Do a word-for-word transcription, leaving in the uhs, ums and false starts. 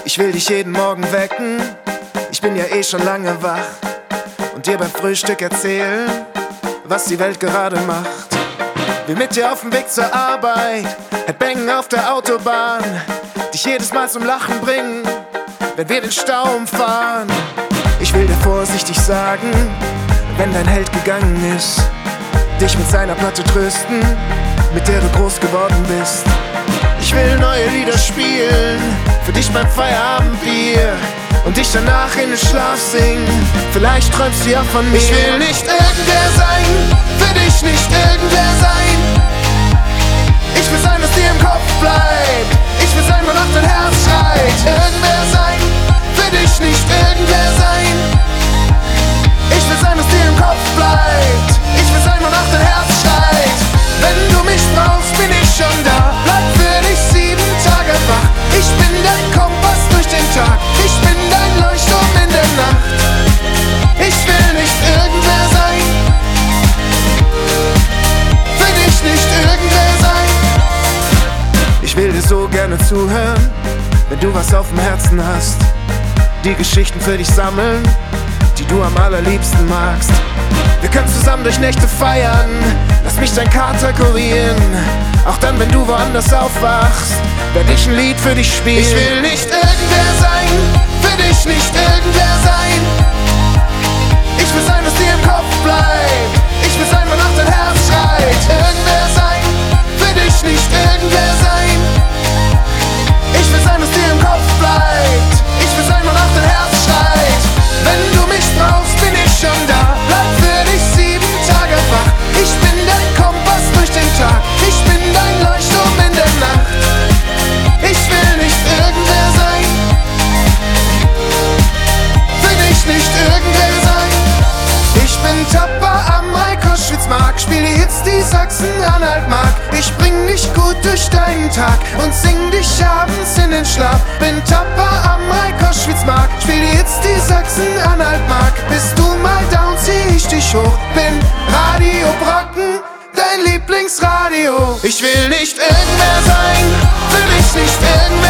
Ich will dich jeden Morgen wecken, ich bin ja eh schon lange wach und dir beim Frühstück erzählen, was die Welt gerade macht. Will mit dir auf dem Weg zur Arbeit, Headbangen auf der Autobahn, dich jedes Mal zum Lachen bringen, wenn wir den Stau umfahren. Ich will dir vorsichtig sagen, wenn dein Held gegangen ist, dich mit seiner Platte trösten, mit der du groß geworden bist. Ich will neue Lieder spielen, für dich beim Feierabendbier und dich danach in den Schlaf singen. Vielleicht träumst du ja von mir. Ich will nicht irgendwer sein, für dich nicht irgendwer sein. Ich will sein, was dir im Kopf bleibt. Ich will sein, wonach dein Herz schreit. Irgendwer sein, für dich nicht irgendwer sein. Ich will sein, was dir im Kopf bleibt. Ich will sein, wonach dein Herz schreit. Wenn du mich brauchst, bin ich schon da. Bleib für dich sieben Tage wach. Ich bin dein Kompass durch den Tag. Ich bin dein Leuchtturm in der Nacht. Ich will nicht irgendwer sein, für dich nicht irgendwer sein. Ich will dir so gerne zuhören, wenn du was auf dem Herzen hast. Die Geschichten für dich sammeln, die du am allerliebsten magst. Wir können zusammen durch Nächte feiern, lass mich dein Kater kurieren. Auch dann, wenn du woanders aufwachst, werd ich ein Lied für dich spielen. Ich will nicht irgendwer sein, für dich nicht irgendwer sein. Ich will sein, was dir im Kopf bleibt. Ich will sein, wonach dein Herz schreit. Irgendwer sein, für dich nicht irgendwer sein. Ich will sein, was dir im Kopf bleibt. Ich will sein, wonach dein Herz schreit. Wenn du mich brauchst, bin ich schon da. Bleib für dich sieben Tage wach. Ich bin dein Kompass durch den Tag. Ich bin dein Leuchtturm in der Nacht. Ich will nicht irgendwer sein, für dich nicht irgendwer sein. Ich bin tapfer am Main-Koschwitz-Mark, spiel die Hits, die Sachsen-Anhalt mag. Ich bring dich gut durch deinen Tag und sing dich abends in den Schlaf. Bin tapfer am Main-Koschwitz-Mark, spiel die Hits, die Sachsen-Anhalt mag. Bist du mal down, zieh ich dich hoch. Bin Radio Brocken, dein Lieblingsradio. Ich will nicht irgendwer sein, für dich nicht irgendwer